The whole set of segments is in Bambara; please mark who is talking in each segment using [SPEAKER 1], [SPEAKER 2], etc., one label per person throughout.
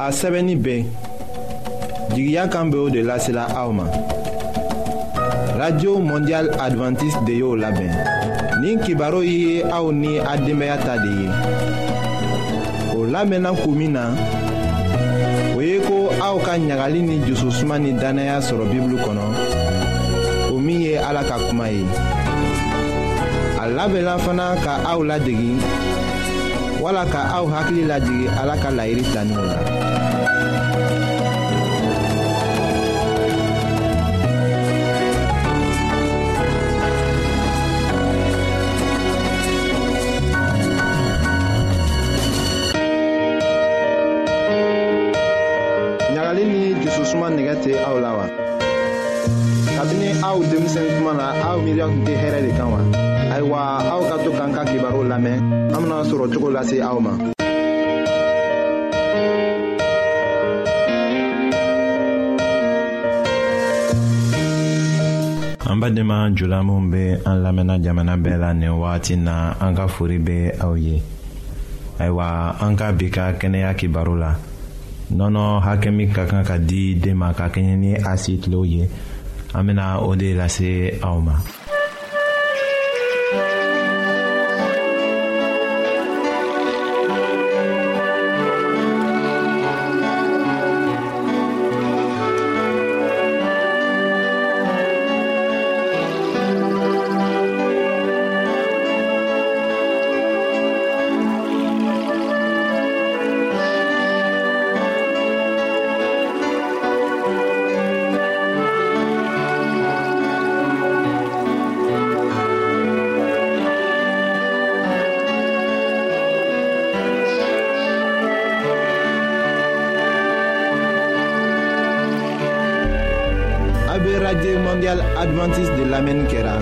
[SPEAKER 1] a sɛbɛnni bɛɛ jigiya kan bɛ o de lasela aw ma. Radio Mondial Adventiste de y'o labɛn. Nin kibaru ye aw ni a denbaya ta de ye. O labɛnna kun min na, o ye ko aw ka ɲagali ni jususuma ni danaya sɔrɔ Bibulu kɔnɔ, o min ye Ala ka kuma ye. A labɛnna fana ka aw ladegi, wala ka aw hakili lajigi Ala ka laɲini taninw la. ɲagali ni jususuma nɛgɛ tɛ aw la wa? Kabini aw denmisɛn kuma na aw miiriya tun tɛ hɛrɛ de kan wa? Ayiwa, aw ka to k'an ka kibaru lamɛn, an bena sɔrɔ cogo lase aw ma.
[SPEAKER 2] An badenma jula min bɛ an lamɛnna jamana bɛɛ la nin wagati na, an ka fori bɛ aw ye. Ayiwa, an ka bi ka kɛnɛya kibaru la, nɔnɔ hakɛ min ka kan ka di den ma ka kɛɲɛ ni a si tilew ye, an bena o de lase aw ma.
[SPEAKER 1] Radio Mondial Adventiste de l'Amérique kɛra.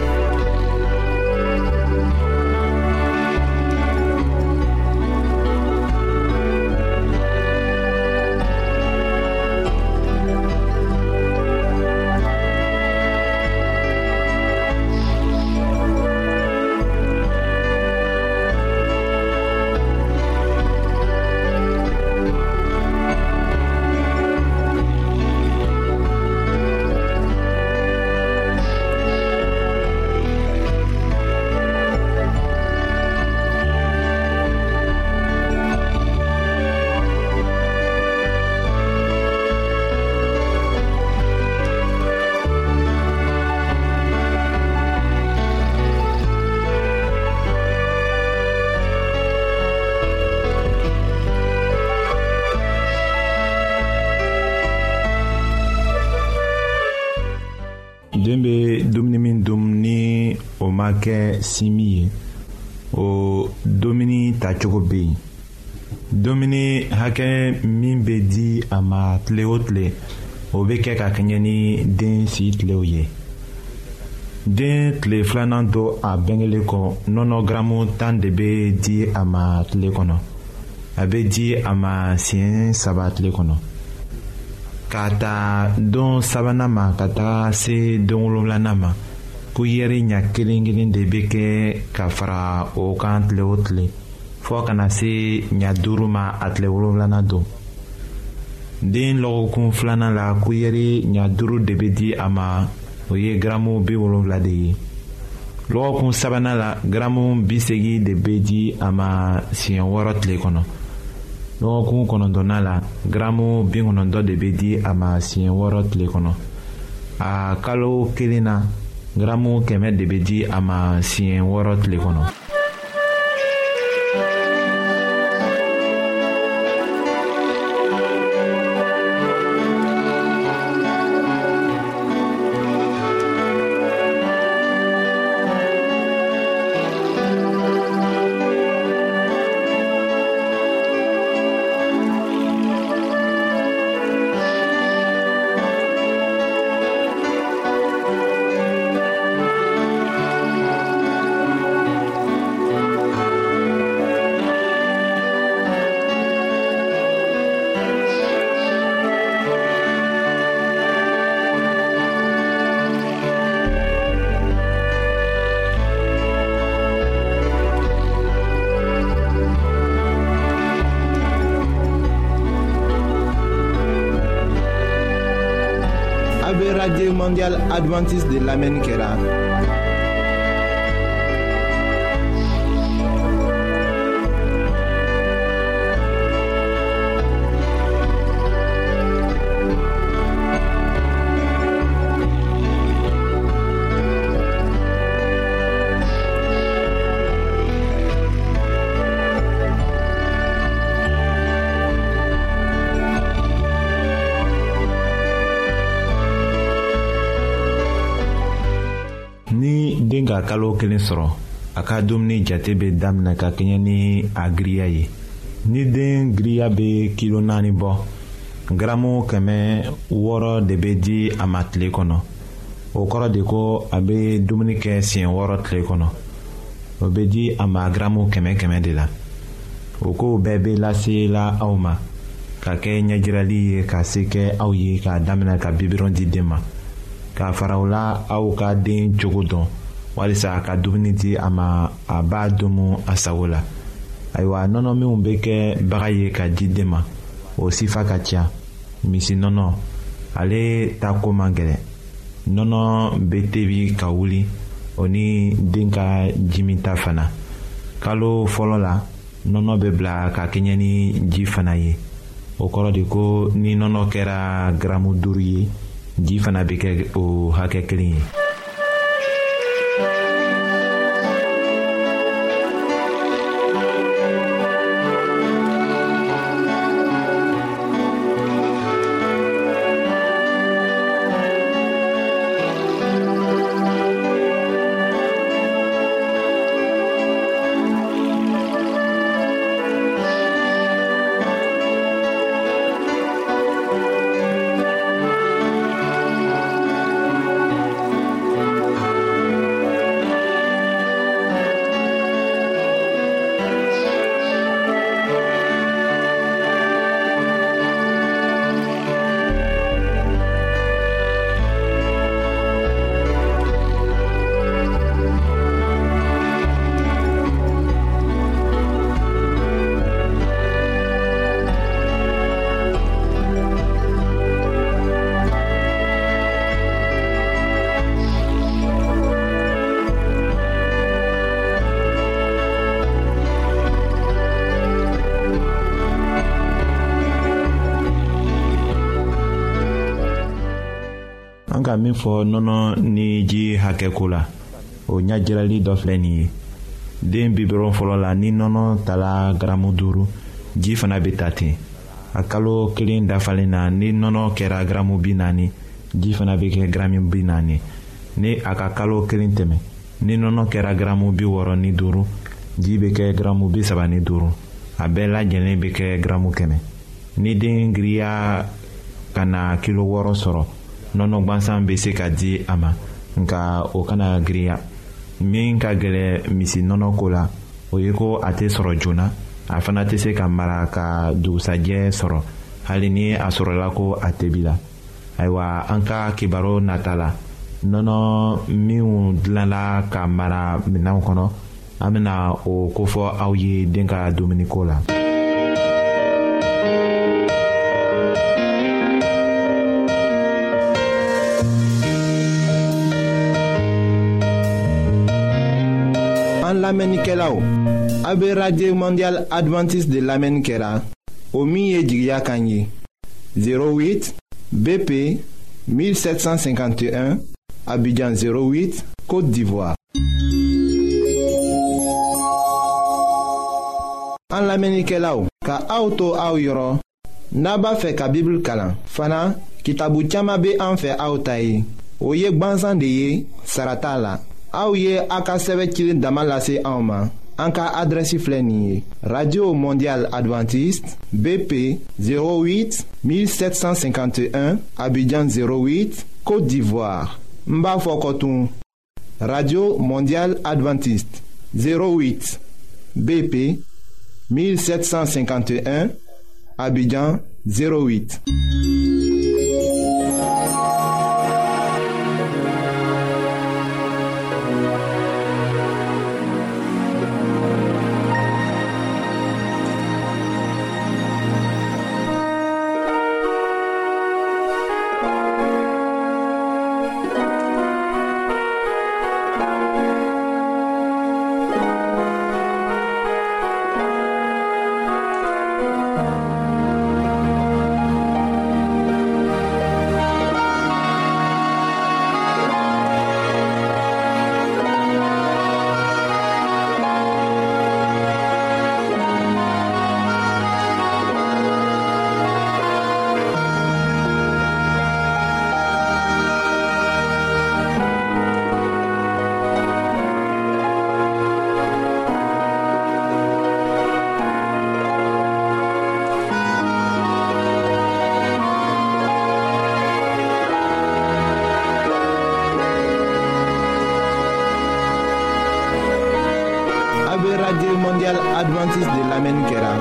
[SPEAKER 1] Den bɛ dumuni min dun ni o ma kɛ simi ye, o dumuni tacogo bɛ yen. Dumuni hakɛ min bɛ di a ma tile o tile, o bɛ kɛ ka kɛɲɛ ni den si tilew ye. Den tile filanan to a bɛnkelen kɔ, nɔnɔ garamu 10 de bɛ di a ma tile kɔnɔ. A bɛ di a ma siɲɛ 3 tile kɔnɔ. Ka taa don sabanan ma ka taga se don 7nan ma, kuyɛri ɲa kelen kelen de bɛ kɛ ka fara o kan tile o tile, fɔ kana se ɲa 5 ma a tile 7nan don. Den lɔgɔkun 2nan la, kuyɛri ɲa 5 de bɛ di a ma, o ye garamu 70 de ye. Lɔgɔkun 3nan la, garamu 80 de bɛ di a ma siɲɛ 6 tile kɔnɔ. Lɔgɔkun 9nan la, garamu 90 de bɛ di a ma siɲɛ 6 tile kɔnɔ. A kalo 1 na, garamu 100 de bɛ di a ma siɲɛ 6 tile kɔnɔ.
[SPEAKER 3] mondial Adventiste de l'Amen kera.
[SPEAKER 2] Den ka kalo kelen sɔrɔ a ka dumuni jate bɛ daminɛ ka kɛɲɛ ni a giriya ye. ni den giriya bɛ kilo 4 bɔ garamu 600 de bɛ di a ma tile kɔnɔ. o kɔrɔ de ko a bɛ dumuni kɛ siɲɛ 6 tile kɔnɔ. o bɛ di a ma garamu 100 de la. o kow bɛɛ bɛ lase la aw ma ka kɛ ɲɛjirali ye ka se kɛ aw ye k'a daminɛ ka bibiron di den ma k'a fara o la aw ka den cogo dɔn walisa a ka dumuni di a ma a b'a domu a sago la. ayiwa nɔnɔ minnu bɛ kɛ baga ye ka di den ma o sifa ka ca. misi nɔnɔ ale ta ko man gɛlɛn. nɔnɔ bɛ tebi ka wuli o ni den ka jimita fana. kalo fɔlɔ la nɔnɔ bɛ bila ka kɛɲɛ ni ji fana ye. o kɔrɔ de ko ni nɔnɔ kɛra garamu 5 ye ji fana bɛ kɛ o hakɛ kelen ye. an ka min fɔ nɔnɔ ni ji hakɛko la o ɲajirali dɔ filɛ nin ye. den biberon fɔlɔ la ni nɔnɔ tala garamu 5 ji fana bɛ ta ten. a kalo kelen dafalen na ni nɔnɔ kɛra garamu 40 ji fana bɛ kɛ garamu 40. ni a ka kalo kelen tɛmɛ ni nɔnɔ kɛra garamu 65 ji bɛ kɛ garamu 35. a bɛɛ lajɛlen bɛ kɛ garamu 100. ni den giriya ka na kilo 6 sɔrɔ nɔnɔ gansan bɛ se ka di a ma nka o kana giriya. min ka gɛlɛ misi nɔnɔ ko la o ye ko a tɛ sɔrɔ joona. a fana tɛ se ka mara ka dugusajɛ sɔrɔ hali ni a sɔrɔla ko a tɛbila. ayiwa an ka kibaru nata la nɔnɔ minnu dilanla ka mara minɛnw kɔnɔ an bɛna o kofɔ aw ye den ka dumuniko la.
[SPEAKER 3] An lamɛnnikɛlaw, a bɛ radio mondial Adventiste de l'Amen kɛra o min ye jigiya kan ye 08 BP 1751 Abidjan 08 Côte d'Ivoire. An lamɛnnikɛlaw, ka aw to aw yɔrɔ n'a b'a fɛ ka Bible kalan fana kitabu caman bɛ an fɛ aw ta ye o ye gwansan de ye sara t'a la. aw ye a ka sɛbɛn cilen dama lase anw ma. an ka adrɛsi filɛ nin ye radio mondial Adventiste BP 08 1751 Abidjan 08 Côte d'Ivoire. n b'a fɔ kɔtun radio mondial Adventiste 08 BP 1751 Abidjan 08. Radio Mondiale Adventiste de l'Amérique kɛra.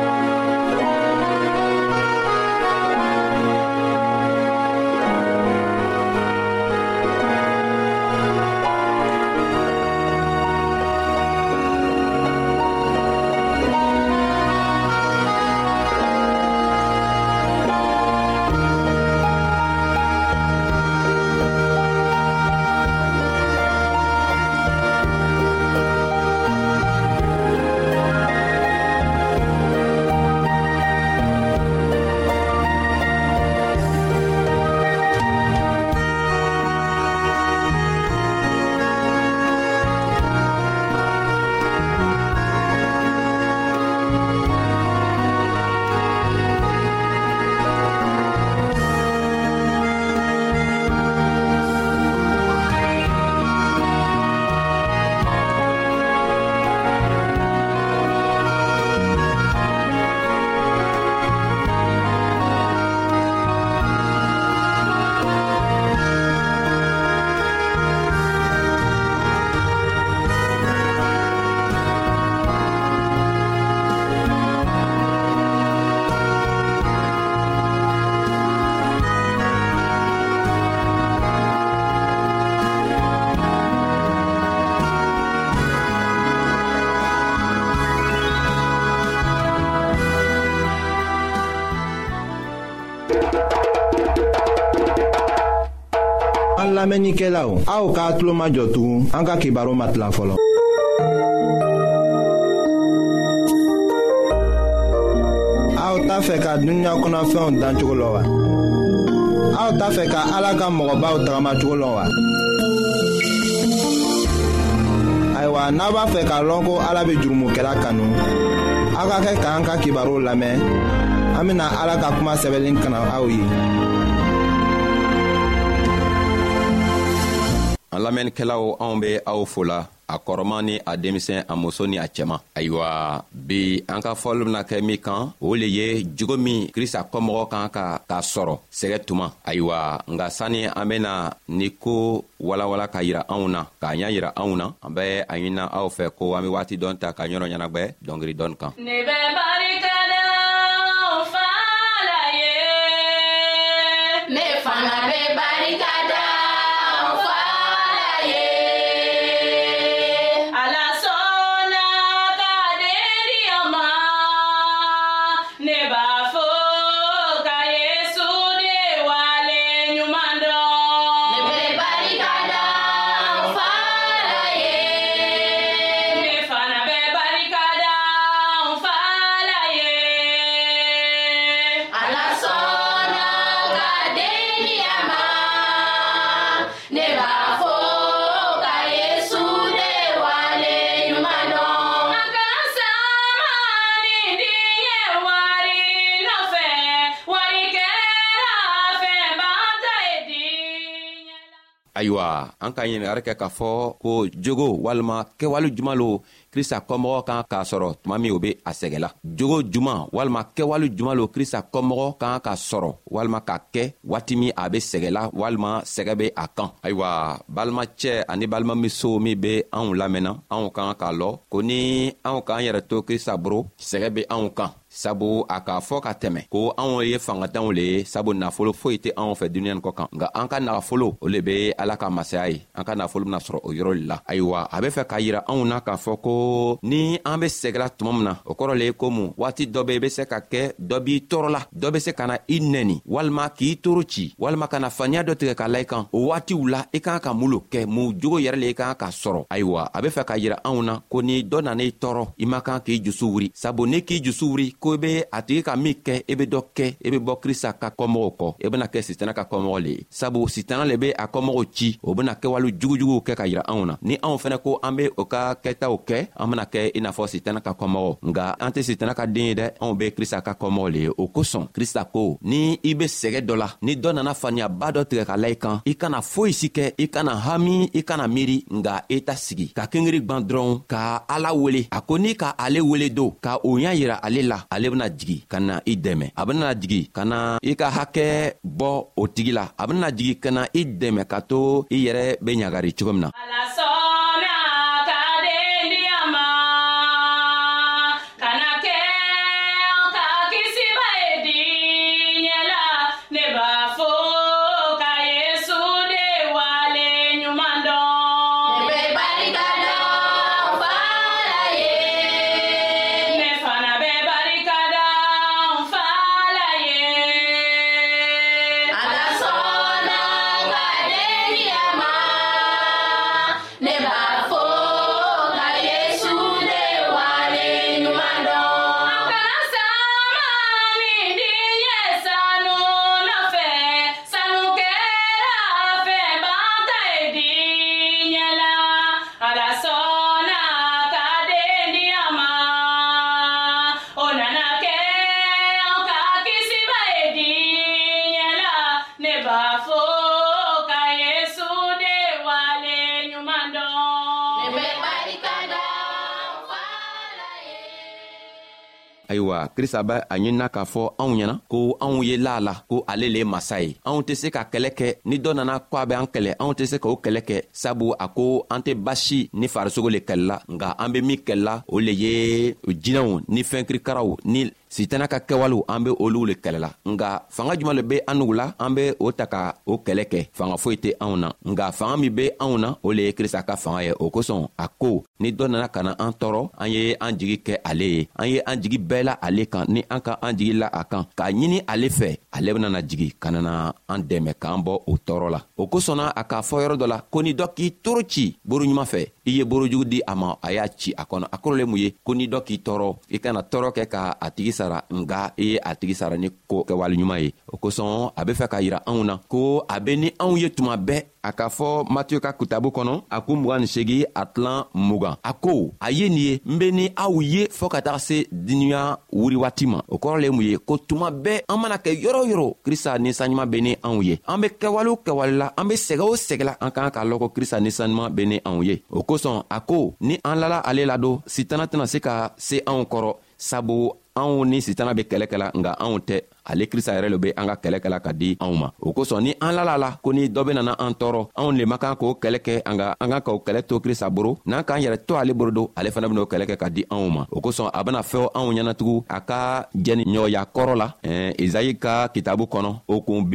[SPEAKER 3] An lamɛnnikɛlaw, aw k'a tulo majɔ tugun an ka kibaru matila fɔlɔ. Aw t'a fɛ ka dunuya kɔnɔfɛnw dan cogo la wa? Aw t'a fɛ ka Ala ka mɔgɔbaw tagamacogo la wa? Ayiwa, n'a b'a fɛ k'a lɔn ko Ala bɛ jurumokɛla kanu, aw ka kɛ k'an ka kibaru lamɛn. An bɛna Ala ka kuma sɛbɛnlen kana aw ye.
[SPEAKER 4] An lamɛnnikɛlaw, anw bɛ aw fola a kɔrɔman ni a denmisɛn, a muso ni a cɛman. Ayiwa, bi an ka fɔli bena kɛ min kan, o le ye jogo min Krista kɔmɔgɔ kan k'a sɔrɔ sɛgɛ tuma. Ayiwa, nga sani an bena ni ko walawala ka yira anw na, k'a ɲa yira anw na, an bɛ a ɲinina aw fɛ ko an be waati dɔn ta ka ɲɔrɔ ɲɛnagwɛ dɔngiri dɔni kan. Ne bɛ barika da o fa la ye, ne fana bɛ barika da. Ayiwa, an ka ɲinigari kɛ k'a fɔ ko jogo walima kɛwale juman lo Krista kɔmɔgɔ kan k'a sɔrɔ tuma min o be a sɛgɛla. Jogo juman walima kɛwale juman lo Krista kɔmɔgɔ kan k'a sɔrɔ walima k'a kɛ waati min a be sɛgɛla walima sɛgɛ be a kan. Ayiwa, balimacɛ ani balimamuso min be anw lamɛnna, anw kan k'a lɔ ko ni anw k'an yɛrɛ to Krista boro, sɛgɛ be anw kan. Sabu a k'a fɔ ka tɛmɛ ko anw ye fangatanw le ye, sabu nafolo foyi tɛ anw fɛ duniɲa kɔ kan. Nka an ka nafolo o le be Ala ka masaya ye. An ka nafolo bena sɔrɔ o yɔrɔ le la. Ayiwa, a be fɛ k'a yira anw na k'a fɔ ko ni an be sɛgɛla tuma min na, o kɔrɔ le ye komu waati dɔ be se ka kɛ dɔ b'i tɔɔrɔla, dɔ be se ka na i nɛni walima k'i toro ci walima ka na faniya dɔ tigɛ ka la i kan. O waatiw la i kan ka mun lo kɛ, mun jogo yɛrɛ le i kan ka sɔrɔ. Ayiwa, a be fɛ k'a yira anw na ko ni dɔ nana i tɔɔrɔ, i man kan k'i jusu wuri. Sabu ni k'i jusu wuri ko i be a tigi ka min kɛ, i be dɔ kɛ, i be bɔ Krista ka kɔmɔgɔw kɔ, i bena kɛ sitana ka kɔmɔgɔ le ye. Sabu sitana le be a kɔmɔgɔw ci, o bena kɛwale jugujuguw kɛ ka yira anw na. Ni anw fɛnɛ ko an be o ka kɛtaw kɛ, an bena kɛ i n'a fɔ sitana ka kɔmɔgɔ. Nga an tɛ sitana ka den ye dɛ, anw be Krista ka kɔmɔgɔ le ye. O kosɔn Krista ko ni i be sɛgɛ dɔ la, ni dɔ nana faniyaba dɔ tigɛ ka la i kan, i kana foyi si kɛ, i kana hami, i kana miiri, nga i ta sigi ka kengeri gwan dɔrɔn ka Ala wele. A ko ni ka ale wele don, ka o ɲa yira ale la, ale bena jigi ka na i dɛmɛ. A bena jigi ka na i ka hakɛ bɔ o tigi la. A bena jigi ka na i dɛmɛ ka to i yɛrɛ be ɲagari cogo min na. ayiwa krista bɛ a ɲinina k'a fɔ anw ɲɛna ko anw ye la la ko ale le ye masa ye. anw tɛ se ka kɛlɛ kɛ ni dɔ nana ko a bɛ an kɛlɛ, anw tɛ se k'o kɛlɛ kɛ, sabu a ko an tɛ basi ni farisogo le kɛlɛla, nka an be min kɛlɛla o le ye jinɛw ni fɛnkirikaraw ni sitana ka kɛwalew, an be olu le kɛlɛla. nga fanga juman le be an nugu la an be o ta ka o kɛlɛ kɛ? fanga foyi tɛ anw na, nga fanga min be anw na o le ye krista ka fanga ye. o kosɔn a ko ni dɔ nana ka na an tɔɔrɔ, an ye an jigi kɛ ale ye, an ye an jigi bɛɛ la ale kan, ni an ka an jigi la a kan k'a ɲini ale fɛ, ale benana jigi ka nana an dɛmɛ k'an bɔ o tɔɔrɔ la. o kosɔnna a k'a fɔ yɔrɔ dɔ la ko ni dɔ k'i toro ci boro ɲuman fɛ, i ye borojugu di a ma, a y'a ci a kɔnɔ. a kɔrɔ le mun ye? ko ni dɔ k'i tɔɔrɔ, i kana tɔɔrɔ kɛ ka a tigi sara, nga i ye a tigi sara ni ko kɛwale ɲuman ye. o kosɔn a be fɛ ka yira anw na ko a be ni anw ye tuma bɛɛ. a k'a fɔ Matiyu ka kitabu kɔnɔ a ko 28 a tilan 20, a ko a ye nin ye n be ni aw ye fɔɔ ka taga se duniɲa wuri waati ma. o kɔrɔ le mun ye? ko tuma bɛɛ an mana kɛ yɔrɔ o yɔrɔ krista ninsanɲuman be ni anw ye. an be kɛwale o kɛwale la, an be sɛgɛ o sɛgɛ la, an k'an k'a lɔn ko krista ninsanɲuman be ni anw ye. o kosɔn a ko ni an lala ale la don, sitana tɛna se ka se anw kɔrɔ, sabu anw ni sitana be kɛlɛ kɛla, nga anw tɛ. ale krista yɛrɛ le be an ka kɛlɛ kɛla ka di anw ma. o kosɔn ni an lala la ko ni dɔ be nana an tɔɔrɔ, anw le man kan k'o kɛlɛ kɛ, an kan k'o kɛlɛ to krista boro. n'an k'an yɛrɛ to ale boro don, ale fana ben'o kɛlɛ kɛ ka di anw ma. o kosɔn a bena fɛw anw ɲɛnatugu a ka jɛni ɲɔgɔnya kɔrɔ la. Ezayi ka kitabu kɔnɔ o kun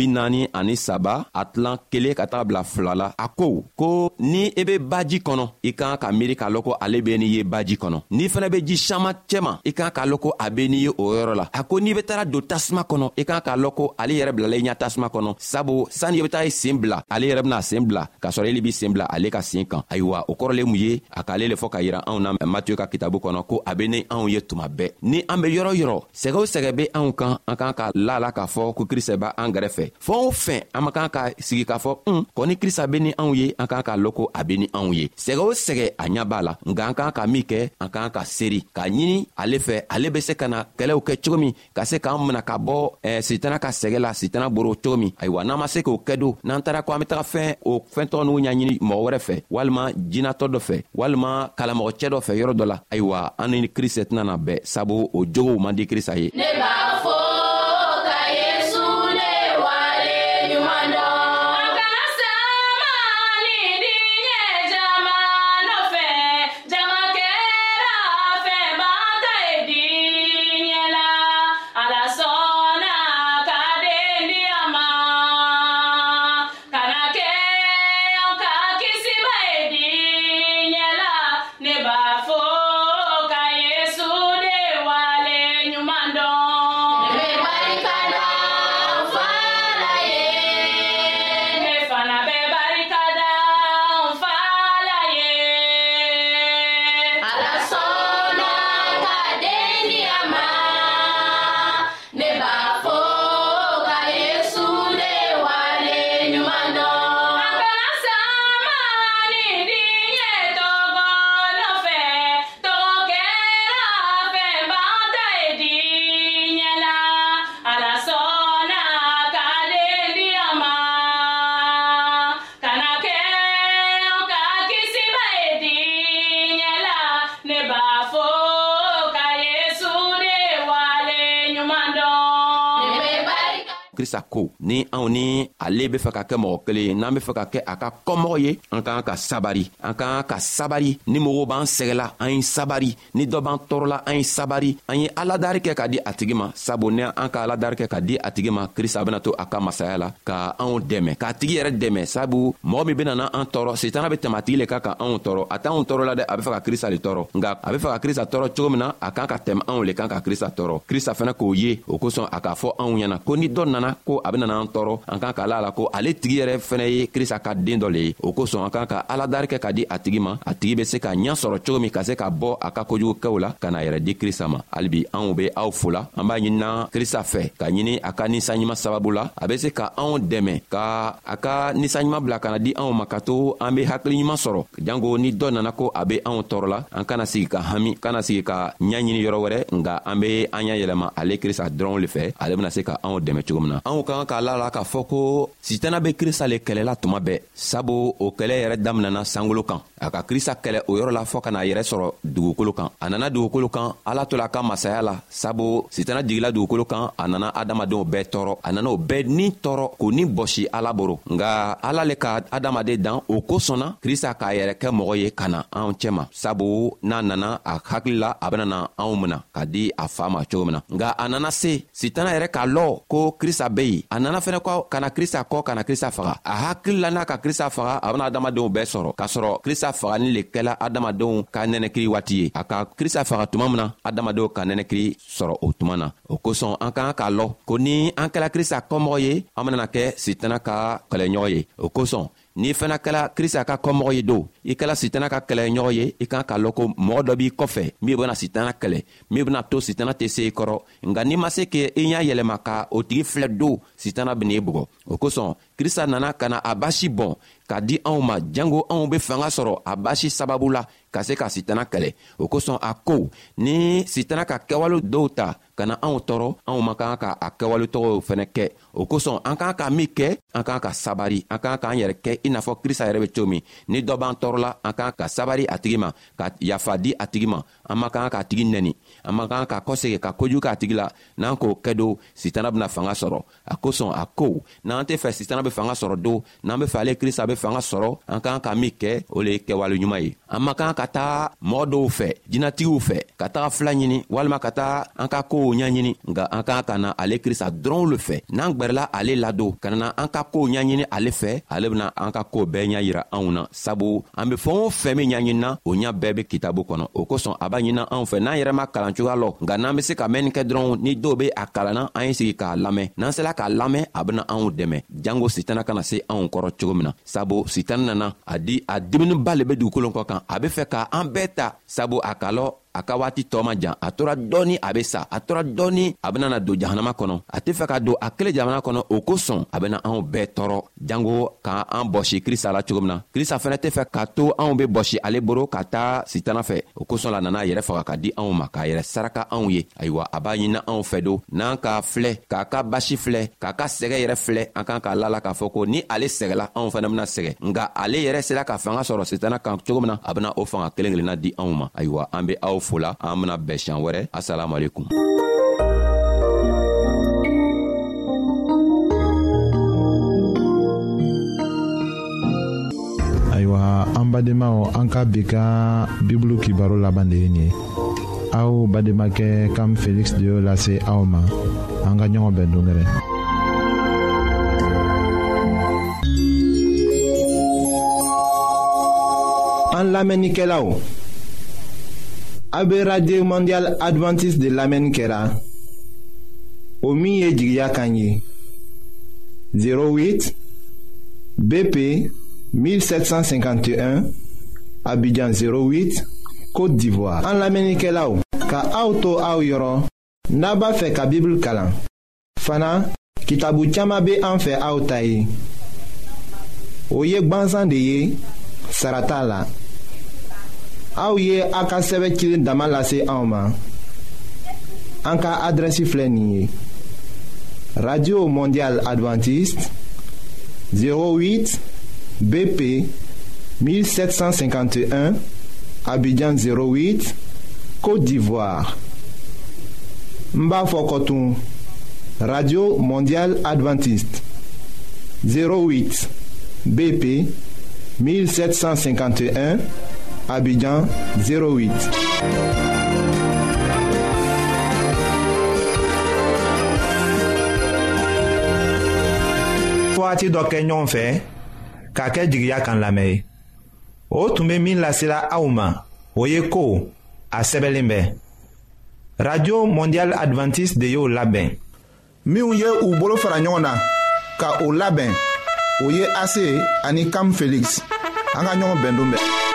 [SPEAKER 4] 43 a tilan 1 ka taga bila 2 la, a ko ni i be baji kɔnɔ, i kan ka miiri k'a lɔn ko ale be n'i ye baji kɔnɔ. n'i fana be ji saman cɛma, i kan k'a lɔn ko a be n'i ye o yɔrɔ la. a ko n'i be tara don tasuma kɔnɔ, i kan k'a lɔn ko ale yɛrɛ bilala i ɲa tasuma kɔnɔ, sabu sani i be taa i sen bila, ale yɛrɛ bena sen bila k'a sɔrɔ ele b'i sen bila ale ka sen kan. ayiwa o kɔrɔ le mun ye? a k'ale le fɔ ka yira anw na Matiyu ka kitabu kɔnɔ ko a be ni anw ye tuma bɛɛ. ni an be yɔrɔ yɔrɔ sɛgɛ o sɛgɛ be anw kan, an kan ka la la k'a fɔ ko krista b' an gɛrɛfɛ. fɛn o fɛn an man kan ka sigi k'a fɔ kɔni krista be ni anw ye, an kan k'a lɔn ko a be ni anw ye. sɛgɛ o sɛgɛ a ɲa b'a la, nga an kan ka min kɛ, an kan ka seri k'a ɲini ale fɛ. ale be se ka na kɛlɛw kɛ cogo min ka se k'an mina ka bɔ sitana ka sɛgɛ la, sitana boro cogo min. ayiwa n'an ma se k'o kɛ don, n'an taara ko an be taga o fɛntɔgɔ n'u ɲaɲini mɔgɔ wɛrɛ fɛ, walima jinatɔ dɔ fɛ, walima kalamɔgɔcɛ dɔ fɛ yɔrɔ dɔ la, ayiwa an ni krista tɛnana bɛɛ, sabu o jogow man di krista ye.
[SPEAKER 5] ne b'a fɔ
[SPEAKER 4] krista ko ni anw ni ale be fɛ ka kɛ mɔgɔ kelen ye, n'an be fɛ ka kɛ a ka kɔmɔgɔ ye, an k'an ka sabari. an k'an ka sabari ni mɔgɔw b'an sɛgɛla, an ye sabari. ni dɔ b'an tɔɔrɔla, an ye sabari. an ye aladari kɛ ka di a tigi ma, sabu ni an ka aladari kɛ ka di a tigi ma, krista bena to a ka masaya la ka anw dɛmɛ, k'a tigi yɛrɛ dɛmɛ. sabu mɔgɔ min benana an tɔɔrɔ, sitana be tɛmɛ a tigi le ka ka anw tɔɔrɔ. a t'anw tɔɔrɔ la dɛ, a be fɛ ka krista le tɔɔrɔ. nga a be fɛ ka krista tɔɔrɔ cogo min na, a kan ka tɛmɛ anw le kan ka krista tɔɔrɔ. krista fɛnɛ k'o ye. o kosɔn a k'a fɔ anw ɲɛna ko ni dɔ nana ko a benana an tɔɔrɔ, an kan ka la la ko ale tigi yɛrɛ fɛnɛ ye krista ka den dɔ le ye. o kosɔn an kan ka aladari kɛ ka di a tigi ma, a tigi be se ka ɲa sɔrɔ cogo min ka se ka bɔ a ka kojugukɛw la ka na yɛrɛ di krista ma. halibi anw be aw fola, an b'a ɲinina krista fɛ ka ɲini a ka ninsanɲuman sababu la, a be se ka anw dɛmɛ ka a ka ninsanɲuman bila ka na di anw ma, ka to an be hakiliɲuman sɔrɔ. jango ni dɔ nana ko a be anw tɔɔrɔ la, an kana sigi ka hami, kana sigi ka ɲa ɲini yɔrɔ wɛrɛ, nga an be an ɲa yɛlɛma ale krista dɔrɔn le fɛ. ale bena se ka anw dɛmɛ cogo min na. na anw ka kan k'a la la k'a fɔ ko sitana be krista le kɛlɛla tuma bɛɛ sabu o kɛlɛ yɛrɛ daminɛna sankolo kan a ka krista kɛlɛ o yɔrɔ la fɔɔ ka n'a yɛrɛ sɔrɔ dugukolo kan a nana dugukolo kan ala to la a ka masaya la sabu sitana jigila dugukolo kan a nana adamadenw bɛɛ tɔɔrɔ a nana o bɛɛ ni tɔɔrɔ k'o ni bɔsi ala boro nga ala le ka adamaden dan o kosɔnna krista k'a yɛrɛ kɛ mɔgɔ ye ka na anw cɛma sabu n'a nana a hakili la a benana anw mina ka di a fa ma cogo min na nga a nana se sitana yɛrɛ k'a lɔ ko krista be yen a nana fɛnɛ kɔ ka na krista kɔ ka na krista faga a hakili la n'a ka krista faga a bena adamadenw bɛɛ sɔrɔ k'a sɔrɔ krista fagali le kɛla adamadenw ka nɛnɛkiri waati ye a ka krista faga tuma min na adamadenw ka nɛnɛkiri sɔrɔ o tuma na o kosɔn an ka kan k'a lɔ ko ni an kɛla krista kɔmɔgɔ ye an benana kɛ sitana ka kɛlɛɲɔgɔn ye o kosɔn n'i fɛnɛ kɛla krista ka kɔmɔgɔ ye don i kɛla sitana ka kɛlɛɲɔgɔn ye i kan k'a lɔn ko mɔgɔ dɔ b'i kɔfɛ min bena sitana kɛlɛ min bena to sitana tɛ se i kɔrɔ nka n'i ma se kɛ i y'a yɛlɛma ka o tigi filɛ don sitana ben'i bugɔ o kosɔn krista nana ka na a basi bɔn k'a di anw ma jango anw be fanga sɔrɔ a basi sababu la ka se ka sitana kɛlɛ o kosɔn a ko ni sitana ka kɛwale dɔw ta ka na anw tɔɔrɔ anw man kan ka a kɛwale tɔgɔw fɛnɛ kɛ o kosɔn an kan ka min kɛ an kan ka sabari an kan k'an yɛrɛ kɛ i n'a fɔ krista yɛrɛ be cogo min ni dɔ b'an tɔɔrɔ la an kan ka sabari a tigi ma ka yafa di a tigi ma an man kan k'a tigi nɛni an man kan ka kɔsegi ka kojugu k'a tigi la n'an k'o kɛ don sitana bena fanga sɔrɔ a kosɔn a ko n'an tɛ fɛ sitana be fanga sɔrɔ don n'an be fɛ ale krista be fanga sɔrɔ an kan ka min kɛ o le ye kɛwale ɲuman ye an man kan ka taa mɔgɔ dɔw fɛ jinatigiw fɛ ka taga fila ɲini walima ka taa an ka koow ɲaɲini nga an kan ka na ale krista dɔrɔnw le fɛ n'an gwɛrɛla ale ladon ka na an ka koow ɲaɲini ale fɛ ale bena an ka koow bɛɛ ɲa yira anw na sabu an be fɛn o fɛn min ɲaɲinina o ɲa bɛɛ be kitabu kɔnɔ o kosɔn a b'a ɲinina anw fɛ n'an yɛrɛ ma kalan cogoya lɔ nga n'an be se ka mɛnni kɛ dɔrɔn ni dɔw be a kalanna an ye sigi k'a lamɛn n'an sela k'a lamɛn a bena anw dɛmɛ jango sitana kana se anw kɔrɔ cogo min na sabu sitana nana a diminiba le be dugukolo kɔ kan a be fɛ ka an bɛɛ ta sabu a ka lɔ a ka waati tɔ ma jan a tora dɔɔni a be sa a tora dɔɔni a benana don jahanama kɔnɔ a tɛ fɛ ka don a kelen jamana kɔnɔ o kosɔn a bena anw bɛɛ tɔɔrɔ jango ka an bɔsi krista la cogo min na krista fɛnɛ tɛ fɛ k'a to anw be bɔsi ale boro ka taa sitana fɛ o kosɔn la nana a yɛrɛ faga ka di anw ma k'a yɛrɛ saraka anw ye ayiwa a b'a ɲinina anw fɛ don n'an k'a filɛ k'a ka basi filɛ k'a ka sɛgɛ yɛrɛ filɛ an kan k'a lala k'a fɔ ko ni ale sɛgɛla anw fɛnɛ bena sɛgɛ nga ale yɛrɛ sela ka fanga sɔrɔ sitana kan cogo min na a bena o fanga kelen kelenna di anw ma ayiwa an be aw fola an bena bɛn siɲan wɛrɛ asalamualekum
[SPEAKER 1] ayiwa an badenmaw an ka bi ka bibulu kibaro laban de ye nin ye aw bademakɛ kam feliksi de y'o lase aw ma an ka ɲɔgɔn bɛn dongɛrɛ
[SPEAKER 3] an lamɛnnikɛlaw a be radio mondial adventiste de lamɛnni kɛra o min ye jigiya kan ye 08 BP 1751 Abidjan 08 Côte d'Ivoire. An lamɛnnikɛlaw ka aw to aw yɔrɔ n'a b'a fɛ ka Bible kalan fana kitabu caman be an fɛ aw ta ye o ye gwanzan de ye sara t'a la aw ye a ka sɛbɛ cilen dama lase anw ma an ka adrɛsi filɛ nin ye radio mondial adventiste 08 BP 1751 Abidjan 08 Côte d'Ivoire. N b'a fɔ kɔtun radio mondial adventiste 08 BP 1751 Abidjan 08.
[SPEAKER 1] Waati dɔ kɛ ɲɔgɔn fɛ k'a kɛ jigiya kan lamɛn ye o tun bɛ min lasela aw ma o ye ko a sɛbɛnlen bɛ radio mondial adventiste de y'o labɛn
[SPEAKER 5] minnu ye u bolo fara ɲɔgɔn na ka o labɛn o ye ase ani kam feliksi an ka ɲɔgɔn bɛn don bɛɛ